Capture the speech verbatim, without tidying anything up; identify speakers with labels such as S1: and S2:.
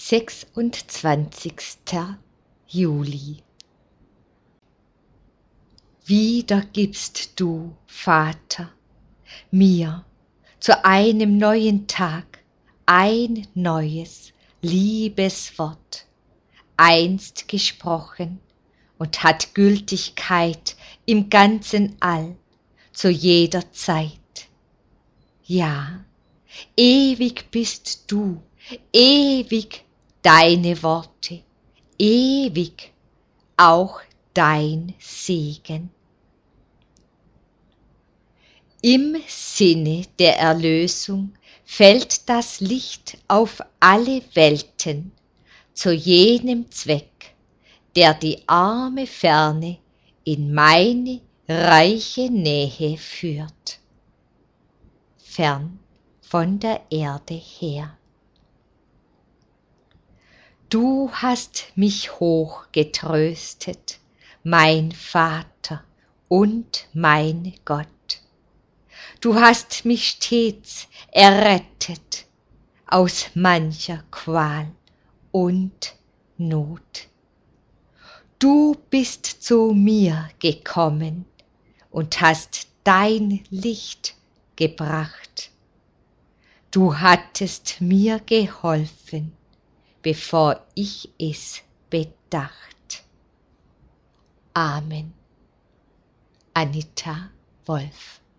S1: sechsundzwanzigster Juli. Wieder gibst du, Vater, mir zu einem neuen Tag ein neues Liebeswort, einst gesprochen und hat Gültigkeit im ganzen All, zu jeder Zeit. Ja, ewig bist du, ewig deine Worte, ewig auch dein Segen. Im Sinne der Erlösung fällt das Licht auf alle Welten, zu jenem Zweck, der die arme Ferne in meine reiche Nähe führt, fern von der Erde her. Du hast mich hoch getröstet, mein Vater und mein Gott. Du hast mich stets errettet aus mancher Qual und Not. Du bist zu mir gekommen und hast dein Licht gebracht. Du hattest mir geholfen, bevor ich es bedacht. Amen. Anita Wolf.